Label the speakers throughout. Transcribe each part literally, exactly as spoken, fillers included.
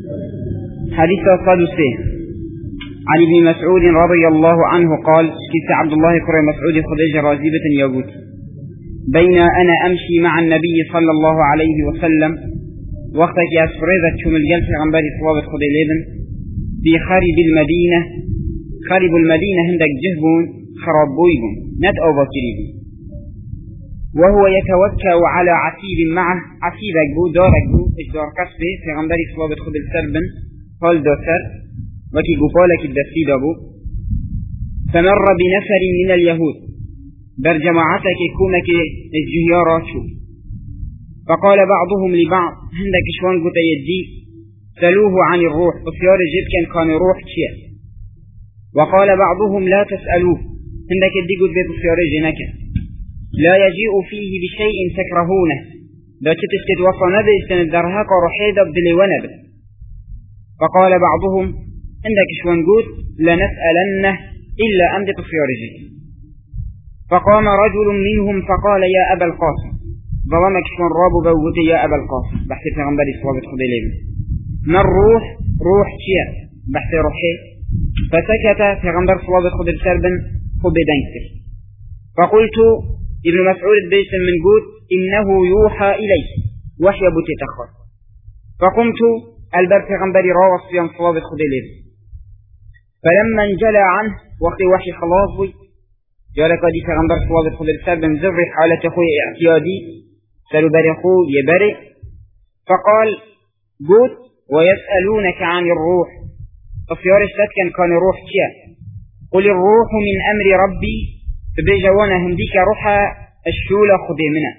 Speaker 1: حديث الصادسي عن ابن مسعود رضي الله عنه قال كيس عبد الله كريم مسعود خديج رازبة يابوت بين أنا أمشي مع النبي صلى الله عليه وسلم وقتك أسفريزة شم الجلسة عن باري صوابة خدي ليبن في خارب المدينة. خارب المدينة عندك جهبون خرابويبون ند أو بكريبون، وهو يتوكى على عتيب معه. عتيبك بو دارك بو إجدار كسبه في عن باري صوابة خدي السربن قال دوسر وكي قفالك الدسيد أبو. فمر بنفر من اليهود بر جماعتك كونك الجهيارات شو، فقال بعضهم لبعض عندك شوان قلت يدي سألوه عن الروح بصيار جد كان كان روح شيء. وقال بعضهم لا تسألوه عندك يدي قلت بصيار جنك لا يجيء فيه بشيء تكرهونه لا تتسكت وصنا بإستن الدرهاق ورحيد بدلي ونبل. فقال بعضهم عندك شوان قلت لنسألنه إلا أمد بصيار جد. فقام رجل منهم فقال يا أبا القاسم ظلمك شوان رابو بوغتي يا أبا القاسم بحث في غنبالي صوابة خذي ليبن ما الروح روح شيء بحث روحي. فسكت في غنبال صوابة خذي السربن خذي دنكر. فقلت ابن مسعود بيس من قود إنه يوحى إليه وحي بوتي تخر. فقمت الباب في غنبالي راوص في صوابة خذي ليبن. فلما انجلى عنه وقت وحي خلاص بي جارك دي في غنبال صوابة خذي السربن زري حالة أخوي اعتيادي سألوا بريخو يبرئ. فقال قلت ويسألونك عن الروح فصيار اشتت كان كان روح كيا قل الروح من أمر ربي فبيجوانا هنديك روحا الشولة خذي منه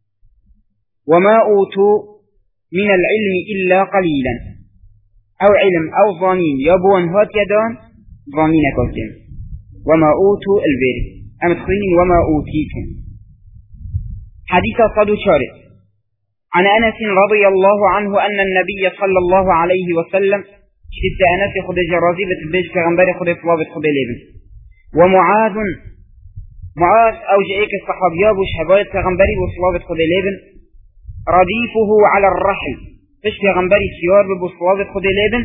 Speaker 1: وما أوتوا من العلم إلا قليلا أو علم أو ظنين يبون هات يدان ظنين كوتين وما أوتوا البيري أمدخلين وما أوتيتم. حديث صدو شارع عن أنس رضي الله عنه أن النبي صلى الله عليه وسلم شدت أنس خد جرازيبة البيج كغنبري خد صلابة خد ليبن ومعاذ معاذ أو جئيك الصحابياب وشهباية كغنبري وصلابة خد ليبن رديفه على الرحل فش كغنبري سيار بصلابة خد ليبن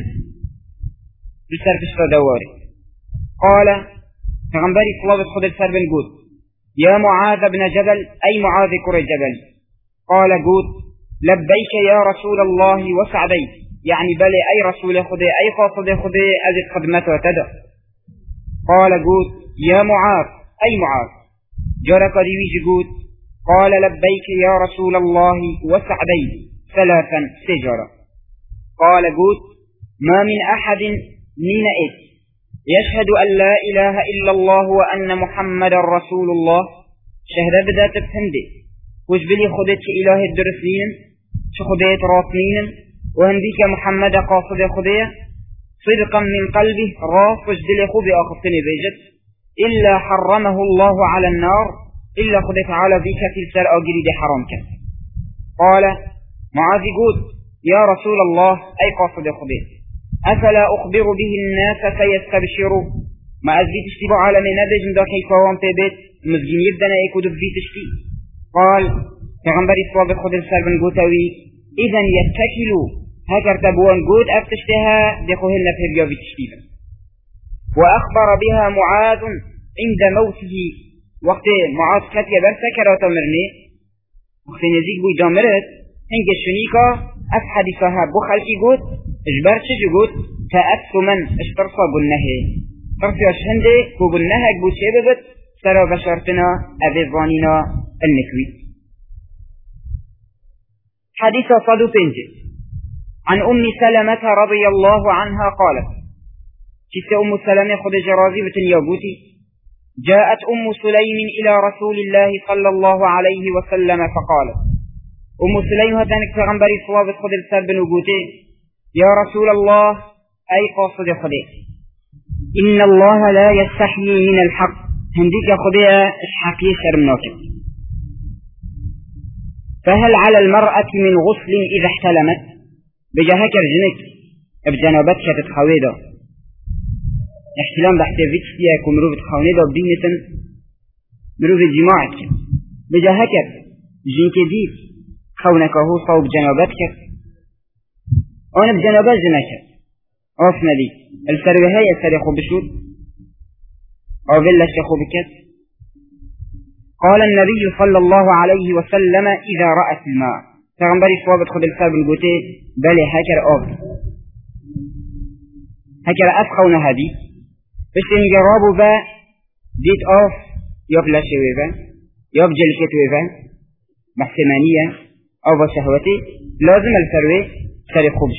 Speaker 1: بسر فش دواري. قال كغنبري صلابة خد السربن قود يا معاذ بن جبل أي معاذ كر جبل. قال قود لبيك يا رسول الله وسعديك يعني بلي أي رسول خذي أي قاصد خذي أزد خدمته تدع. قال قود يا معاذ أي معاذ جرك ديويج قود قال لبيك يا رسول الله وسعديك ثلاثا سجرة. قال قود ما من أحد من إذ يشهد أن لا إله إلا الله وأن محمد رسول الله شهد بدأ تفهمدي وش بلي خدتش إله الدرسين شو خديت راطنين وهنديك محمد قاصد خديه صدقا من قلبه راف وش بلي خبي أخذتني بيجت إلا حرمه الله على النار إلا خدت على ذيك في السر أجري دي حرامك. قال معاذ قود يا رسول الله أي قاصد خديه أفلا أخبر به الناس فيستبشروا ما أزبيت اشتبع على من ندج من كيف وان في بيت مزجين يبدأ يكود بفيت اشتي. قال كغنبري صواب خد السر بن قوتوي إذن يتكلوا هكر تبوان قود أفتشتها دخوهن في الجواب تشتيبا. وأخبر بها معاذ عند موته وقت معاذ كتيا برسكر وتمرني وقت نزيق بو جامرت هنگ الشنيكا أفحد فها بخلقي قود اجبر چه قود تأثما اشترصا قلنه ترسي اشهنده كو قلنه اقبو چه ببت سرا بشارتنا أبيضاننا النكوي. حديث صدو پنجه عن أم سلمة رضي الله عنها قالت كيس أم سلمة خد جرازي بتن يابوتي جاءت أم سليم إلى رسول الله صلى الله عليه وسلم فقالت أم سليم هتانك فغنبري صوابت خد السر بنوبوتي يا رسول الله أي قاصد خدي إن الله لا يستحيي من الحق هنديك خدي الحقي شرمناك فهل على المرأة من غسل إذا احتلمت بجهك رجنك بجنابتك تتخويدا احتلام بحتفيت فيها كمروف تخونيدا بدينة مروف الجماعك بجهك جنك ديت خونك هو صوب جنابتك أنا بجنبه زنكة أفنى دي السروي هاي السري خو بشود أو بلا شخو بكت. قال النبي صلى الله عليه وسلم إذا رأت الماء تغنبري صوابت خد السرب القوتي بلي هكر أوف هكر أفخونا هدي بس انجرابوا با ديت أوف يبلا شويبا يبجل كتويبا محسمانية أو بشهوتي لازم السروي سري خبش.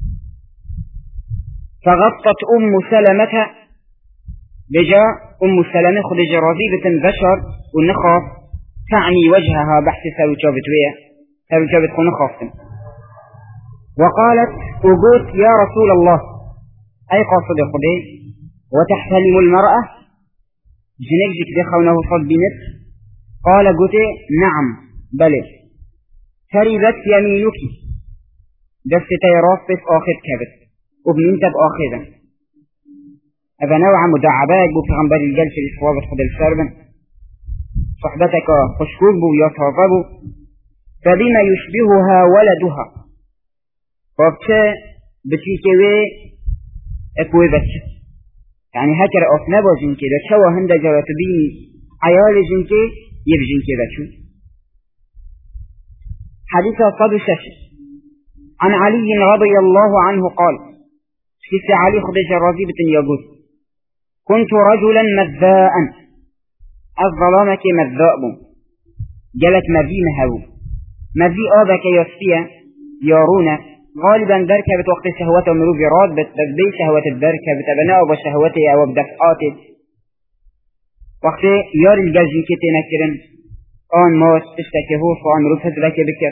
Speaker 1: فغطت أم سلمة بجاء أم سلمة خدج رضيبة بشر ونخاف تعني وجهها بحث سوي شابتوية سوي شابت ونخافتم. وقالت أقول يا رسول الله أي قاصد خدي وتحتلم المرأة جنجك دخونه صد بنت. قال قلت نعم بلى فريبت يمينك دفتي راسك آخذ كبت وبننت بآخذا. هذا نوع مدعبات بو في غنبال الجلس الإسواب خد السربن صحبتك خشكوك بو يصافبو فبما يشبهها ولدها وابتاء بتيكوي اكوي بس يعني هكذا أفنبا جنكي بتشوى هندا جواتبيني عيال جنكي يبجنكي بتشو. حديث صد شش عن علي رضي الله عنه قال كيس علي خدج رضيبة يقول كنت رجلا مذاء الظلامك مذاء جلت مذي مهو مذي آبك يصفيا يارون غالبا دركبت وقت شهوته ومروف راد بتبدي شهوة الدركبت أبناء بشهوته أو بدفعاته وقت يار الجلجين كتي نكرن آن ماس اشتكهوش وآن مروف هزلك بكر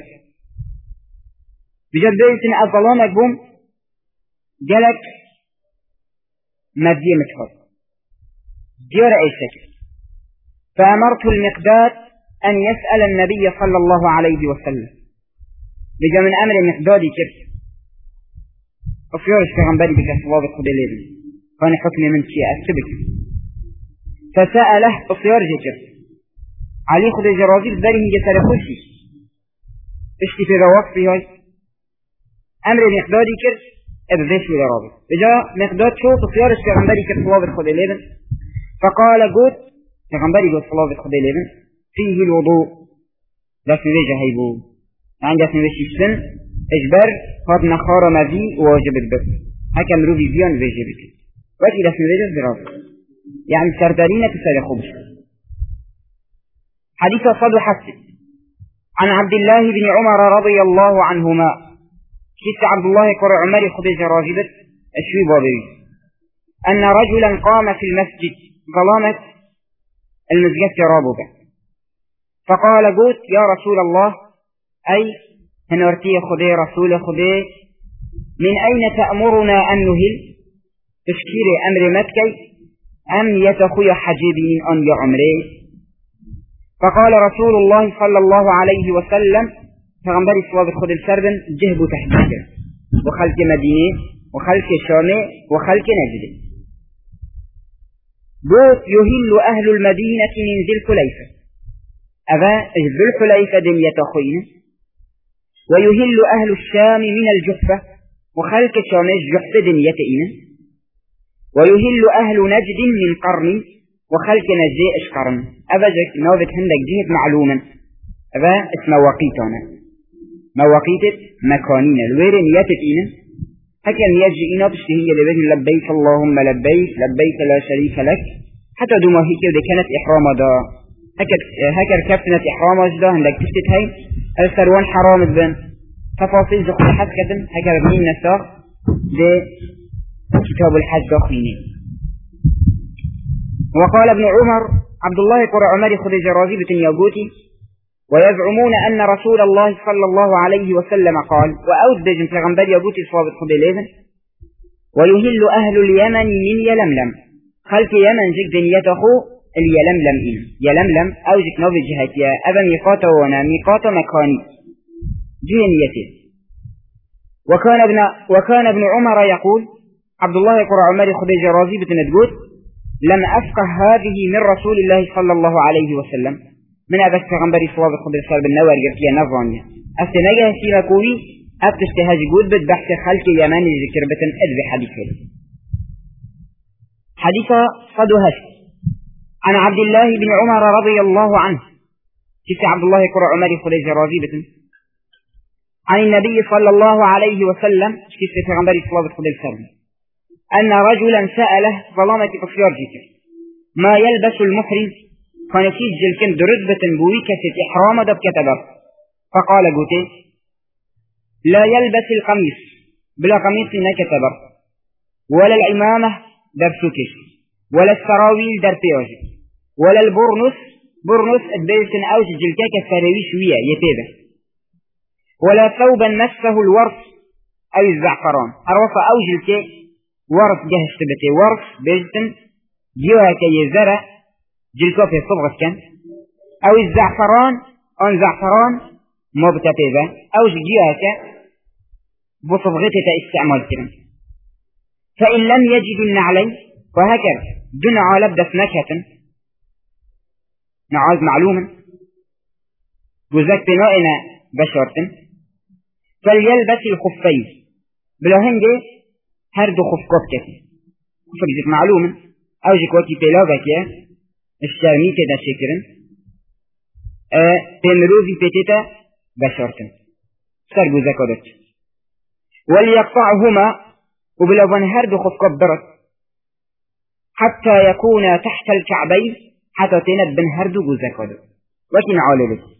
Speaker 1: بجد بيسن الظلامك بوم جلت مذي متخذ ديار أي شكل. فأمرت المقداد أن يسأل النبي صلى الله عليه وسلم بجا من أمر المقداد كيف أفيار الشغنبالي بك صلاب الخدلين كان حكم من شيء أسبك فسأله أفيار جكر علي خد الجرازيل ذلك جسر خشي اشتي في رواق في هاي أمر المقداد كيف أبذيش ولا رابط بجا مقداد شوف أفيار الشغنبالي كيف صلاب الخدلين فقال قد تغنبري قد صلاة الخدي لابن فيه الوضوء لا في وجه هيبو عند اسم وشي السن اجبر قد نخار مذي واجب البر هكا مروفي بيان وجه بك وكي لا في وجه برافق يعني سردارين تسال خبش. حديث صد حسن عن عبد الله بن عمر رضي الله عنهما كيس عبد الله قرع عمر خدج راجبت الشوي بابي أن رجلا قام في المسجد ظلامت المسجد راببه فقال قلت يا رسول الله أي هنورتي خدي رسول خدي من أين تأمرنا أن نهل تشكير أمر مكي أم يتخي حجيبي من أن يعمري. فقال رسول الله صلى الله عليه وسلم فغنبري صواب خد السربن جهب تحديده وخلق مدينة وخلق شامي وخلق نجد. قلت يهل أهل المدينة من ذي الحليفة أبا ذي الحليفة دنيا خين ويهل أهل الشام من الجحفة وخلق شام الجحفة دنيا إينا ويهل أهل نجد من قرن وخلق نجد إشقرن أبا جك نوبت هندك جهد معلوما أبا اسم مواقيتنا مواقيت مكانين الويرين يتئين هكذا يجئنا بشتهية لبين لبيك اللهم لبيك لبيك لا شريك لك حتى دوما هيك ودي كانت إحرام دا هكذا كفتنة إحرام دا هندك تشتت هاي السروان حرام البن تفاصيل دخول حد كتم هكذا بنين نساق دي كتاب الحج داخليني. وقال ابن عمر عبد الله قرى عمر خذ جرازيبة ياقوتي ويزعمون أن رسول الله صلى الله عليه وسلم قال وأودج في غنبال ياقوتي صوابت خذ ليذن ويهل أهل اليمن من يلملم خلف يمن جد يتخو اليلملم إن يلملم أو جك نوب الجهات يا أبا ميقات وانا ميقات مكاني جهنيته. وكان ابن, وكان ابن عمر يقول عبد الله قرى عمر خذ جرازيبة ندقوت لم أفقه هذه من رسول الله صلى الله عليه وسلم من أبا الشغنبري صواب خذ الصلب النوار يبكي نظامي أستنجه سيما كوني أبتشتهاج قود بحث خلق يماني ذكربة أدب حديثه. حديث صدوهش عن عبد الله بن عمر رضي الله عنه كيف عبد الله قرأ عمر خليج راضيبة عن النبي صلى الله عليه وسلم كيف في غنبري صلى الله عليه وسلم أن رجلا سأله ظلامة تصير جيكر ما يلبس المحرم فنسيج جلكن درجبة بويكة إحرام دب كتبر فقال قوتي لا يلبس القميص بلا قميص نكتبر ولا العمامة در سوكش ولا السراويل در بيوج ولا البرنس برنس ادبيسن اوج جلكاك السراوي شوية يتيبه ولا ثوبا مسه الورس او الزعفران اروف او جلكي ورس جهش تبتي ورس بيجتن جيوها كي يزرع جلكو في صبغة كان او الزعفران ان زعفران مبتبه او جيوها كي بصبغتها استعمال كرم فإن لم يجد النعلين وهكذا دون عالب دفنكة نعاز معلوما وذاك بنائنا بشرة فليلبس الخفين بلا هنجي هردو خف كوبكتي خفك معلوما اوجك وكي بلاغك يا الشامي كده شكرا اه تنروزي بتيتا بشرة سرقو ذاك وليقطعهما وبلغن هردو خف كبرت حتى يكون تحت الكعبين حتى تند بن هردو جوزكودو وكين عالبت